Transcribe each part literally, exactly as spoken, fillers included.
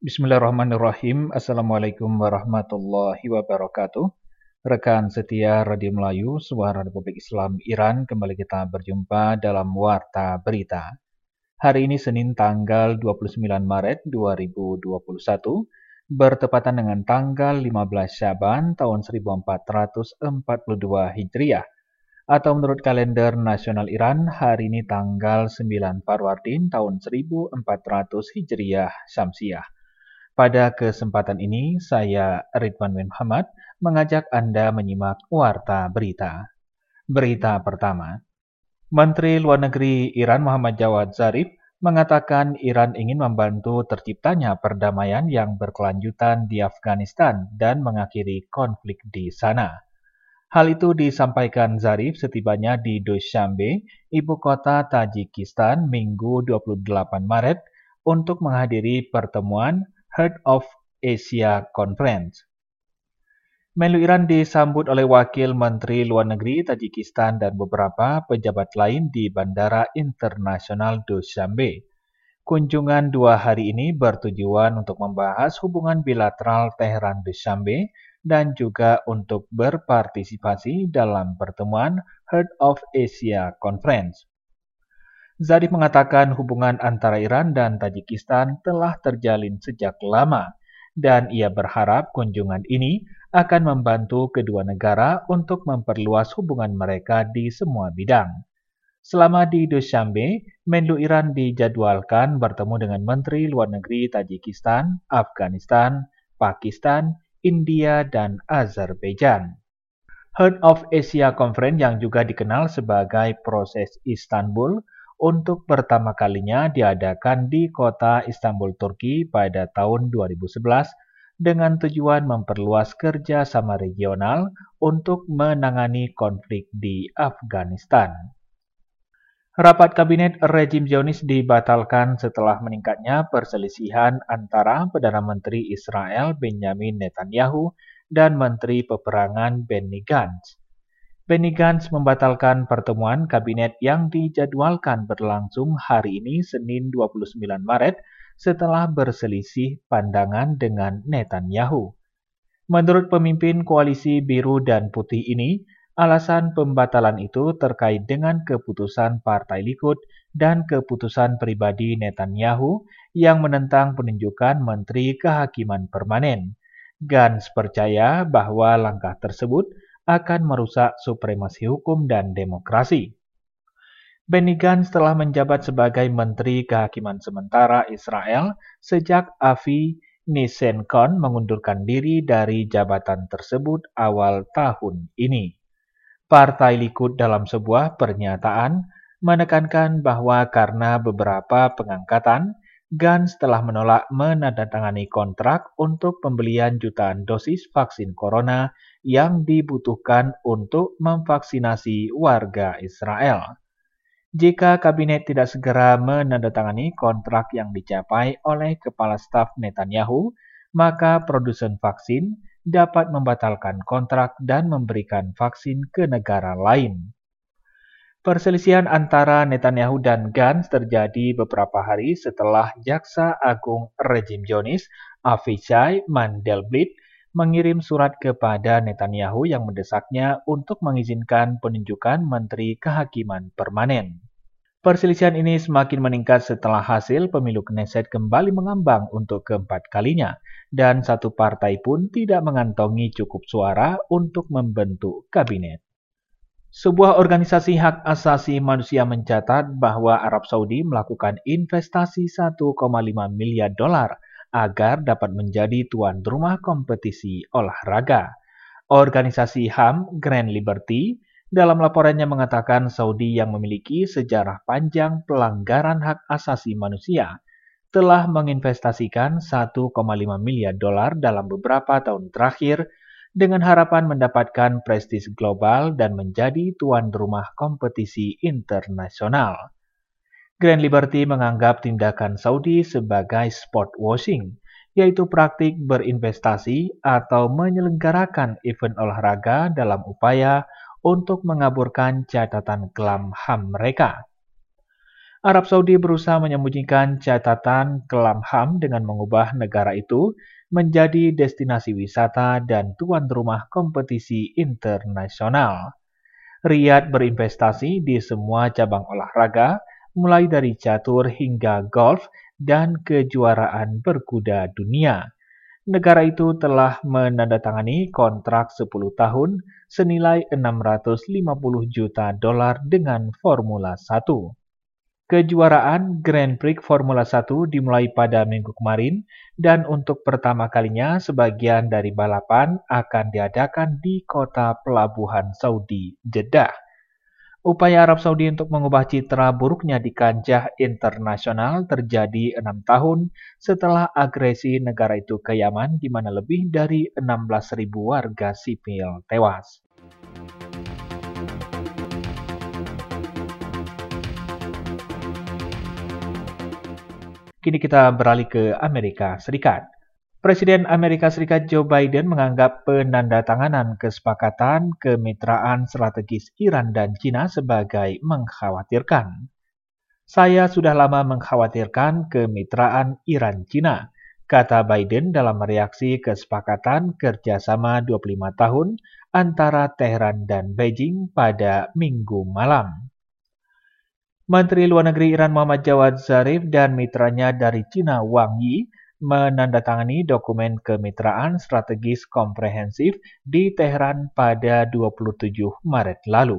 Bismillahirrahmanirrahim. Assalamualaikum warahmatullahi wabarakatuh. Rekan setia Radio Melayu, Suara Republik Islam Iran, kembali kita berjumpa dalam Warta Berita. Hari ini Senin tanggal dua puluh sembilan Maret dua ribu dua puluh satu, bertepatan dengan tanggal lima belas Syaban tahun seribu empat ratus empat puluh dua Hijriah. Atau menurut kalender nasional Iran, hari ini tanggal sembilan Farwardin tahun seribu empat ratus Hijriah Syamsiah. Pada kesempatan ini, saya Ridwan Muhammad mengajak Anda menyimak Warta Berita. Berita pertama, Menteri Luar Negeri Iran Muhammad Jawad Zarif mengatakan Iran ingin membantu terciptanya perdamaian yang berkelanjutan di Afghanistan dan mengakhiri konflik di sana. Hal itu disampaikan Zarif setibanya di Dushanbe, ibu kota Tajikistan, Minggu dua puluh delapan Maret, untuk menghadiri pertemuan Heart of Asia Conference. Menlu Iran disambut oleh Wakil Menteri Luar Negeri Tajikistan dan beberapa pejabat lain di Bandara Internasional Dushanbe. Kunjungan dua hari ini bertujuan untuk membahas hubungan bilateral Teheran-Dushanbe dan juga untuk berpartisipasi dalam pertemuan Heart of Asia Conference. Zarif mengatakan hubungan antara Iran dan Tajikistan telah terjalin sejak lama, dan ia berharap kunjungan ini akan membantu kedua negara untuk memperluas hubungan mereka di semua bidang. Selama di Dushanbe, Menlu Iran dijadwalkan bertemu dengan Menteri Luar Negeri Tajikistan, Afghanistan, Pakistan, India, dan Azerbaijan. Heart of Asia Conference yang juga dikenal sebagai Proses Istanbul untuk pertama kalinya diadakan di kota Istanbul, Turki pada tahun dua ribu sebelas dengan tujuan memperluas kerjasama regional untuk menangani konflik di Afghanistan. Rapat Kabinet Rejim Zionis dibatalkan setelah meningkatnya perselisihan antara Perdana Menteri Israel Benjamin Netanyahu dan Menteri Peperangan Benny Gantz. Benny Gantz membatalkan pertemuan kabinet yang dijadwalkan berlangsung hari ini Senin dua puluh sembilan Maret setelah berselisih pandangan dengan Netanyahu. Menurut pemimpin koalisi biru dan putih ini, alasan pembatalan itu terkait dengan keputusan Partai Likud dan keputusan pribadi Netanyahu yang menentang penunjukan Menteri Kehakiman Permanen. Gantz percaya bahwa langkah tersebut akan merusak supremasi hukum dan demokrasi. Benny Gantz telah menjabat sebagai Menteri Kehakiman Sementara Israel sejak Avi Nissenkon mengundurkan diri dari jabatan tersebut awal tahun ini. Partai Likud dalam sebuah pernyataan menekankan bahwa karena beberapa pengangkatan, Gantz telah menolak menandatangani kontrak untuk pembelian jutaan dosis vaksin corona yang dibutuhkan untuk memvaksinasi warga Israel. Jika kabinet tidak segera menandatangani kontrak yang dicapai oleh Kepala Staf Netanyahu, maka produsen vaksin dapat membatalkan kontrak dan memberikan vaksin ke negara lain. Perselisihan antara Netanyahu dan Gantz terjadi beberapa hari setelah Jaksa Agung Rejim Zionis Avichai Mandelblit mengirim surat kepada Netanyahu yang mendesaknya untuk mengizinkan penunjukan Menteri Kehakiman Permanen. Perselisihan ini semakin meningkat setelah hasil pemilu Knesset kembali mengambang untuk keempat kalinya, dan satu partai pun tidak mengantongi cukup suara untuk membentuk kabinet. Sebuah organisasi hak asasi manusia mencatat bahwa Arab Saudi melakukan investasi satu koma lima miliar dolar agar dapat menjadi tuan rumah kompetisi olahraga. Organisasi H A M Grand Liberty dalam laporannya mengatakan Saudi yang memiliki sejarah panjang pelanggaran hak asasi manusia telah menginvestasikan satu koma lima miliar dolar dalam beberapa tahun terakhir dengan harapan mendapatkan prestis global dan menjadi tuan rumah kompetisi internasional. Grand Liberty menganggap tindakan Saudi sebagai sport washing, yaitu praktik berinvestasi atau menyelenggarakan event olahraga dalam upaya untuk mengaburkan catatan kelam H A M mereka. Arab Saudi berusaha menyembunyikan catatan kelam H A M dengan mengubah negara itu menjadi destinasi wisata dan tuan rumah kompetisi internasional. Riyadh berinvestasi di semua cabang olahraga, mulai dari catur hingga golf dan kejuaraan berkuda dunia. Negara itu telah menandatangani kontrak sepuluh tahun senilai enam ratus lima puluh juta dolar dengan Formula satu. Kejuaraan Grand Prix Formula satu dimulai pada minggu kemarin dan untuk pertama kalinya sebagian dari balapan akan diadakan di kota pelabuhan Saudi, Jeddah. Upaya Arab Saudi untuk mengubah citra buruknya di kancah internasional terjadi enam tahun setelah agresi negara itu ke Yaman di mana lebih dari enam belas ribu warga sipil tewas. Kini kita beralih ke Amerika Serikat. Presiden Amerika Serikat Joe Biden menganggap penandatanganan kesepakatan kemitraan strategis Iran dan China sebagai mengkhawatirkan. Saya sudah lama mengkhawatirkan kemitraan Iran-China, kata Biden dalam mereaksi kesepakatan kerjasama dua puluh lima tahun antara Teheran dan Beijing pada Minggu malam. Menteri Luar Negeri Iran Muhammad Jawad Zarif dan mitranya dari China Wang Yi menandatangani dokumen kemitraan strategis komprehensif di Teheran pada dua puluh tujuh Maret lalu.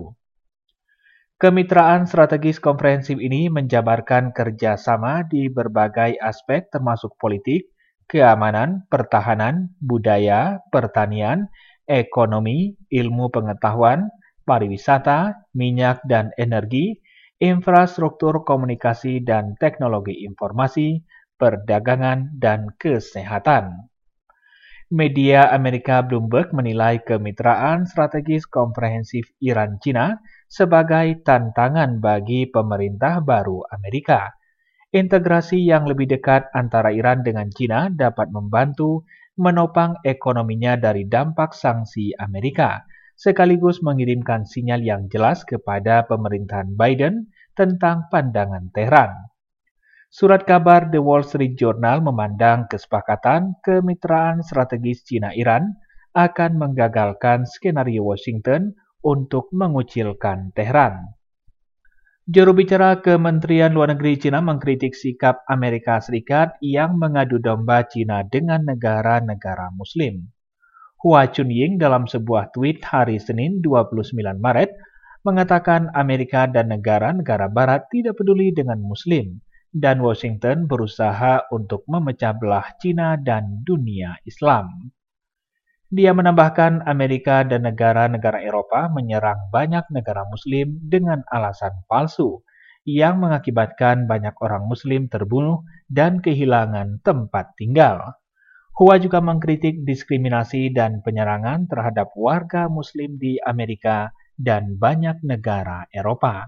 Kemitraan strategis komprehensif ini menjabarkan kerjasama di berbagai aspek termasuk politik, keamanan, pertahanan, budaya, pertanian, ekonomi, ilmu pengetahuan, pariwisata, minyak dan energi, infrastruktur komunikasi dan teknologi informasi, perdagangan, dan kesehatan. Media Amerika Bloomberg menilai kemitraan strategis komprehensif Iran-China sebagai tantangan bagi pemerintah baru Amerika. Integrasi yang lebih dekat antara Iran dengan China dapat membantu menopang ekonominya dari dampak sanksi Amerika, sekaligus mengirimkan sinyal yang jelas kepada pemerintahan Biden tentang pandangan Teheran. Surat kabar The Wall Street Journal memandang kesepakatan kemitraan strategis China-Iran akan menggagalkan skenario Washington untuk mengucilkan Teheran. Juru bicara Kementerian Luar Negeri China mengkritik sikap Amerika Serikat yang mengadu domba China dengan negara-negara Muslim. Hua Chunying dalam sebuah tweet hari Senin dua puluh sembilan Maret mengatakan Amerika dan negara-negara Barat tidak peduli dengan Muslim, dan Washington berusaha untuk memecah belah China dan dunia Islam. Dia menambahkan Amerika dan negara-negara Eropa menyerang banyak negara Muslim dengan alasan palsu, yang mengakibatkan banyak orang Muslim terbunuh dan kehilangan tempat tinggal. Hua juga mengkritik diskriminasi dan penyerangan terhadap warga Muslim di Amerika dan banyak negara Eropa.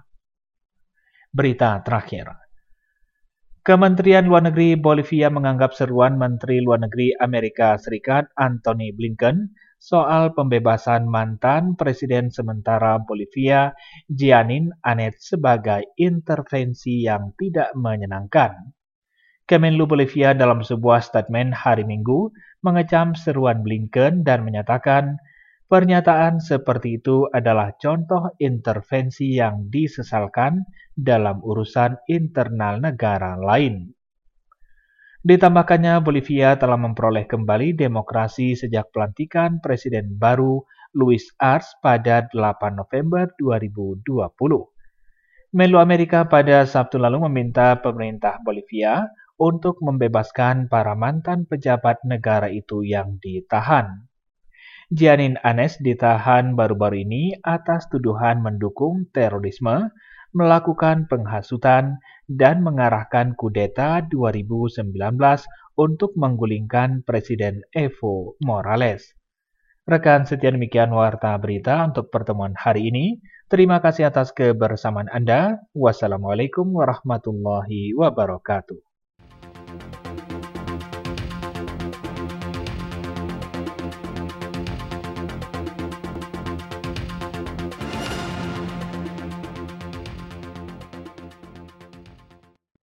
Berita terakhir. Kementerian Luar Negeri Bolivia menganggap seruan Menteri Luar Negeri Amerika Serikat Antony Blinken soal pembebasan mantan Presiden sementara Bolivia Jeanine Áñez sebagai intervensi yang tidak menyenangkan. Kemenlu Bolivia dalam sebuah statement hari Minggu mengecam seruan Blinken dan menyatakan pernyataan seperti itu adalah contoh intervensi yang disesalkan dalam urusan internal negara lain. Ditambahkannya, Bolivia telah memperoleh kembali demokrasi sejak pelantikan Presiden baru Luis Arce pada delapan November dua ribu dua puluh. Menlu Amerika pada Sabtu lalu meminta pemerintah Bolivia untuk membebaskan para mantan pejabat negara itu yang ditahan. Jeanine Áñez ditahan baru-baru ini atas tuduhan mendukung terorisme, melakukan penghasutan, dan mengarahkan kudeta dua ribu sembilan belas untuk menggulingkan Presiden Evo Morales. Rekan setia demikian Warta Berita untuk pertemuan hari ini. Terima kasih atas kebersamaan Anda. Wassalamualaikum warahmatullahi wabarakatuh.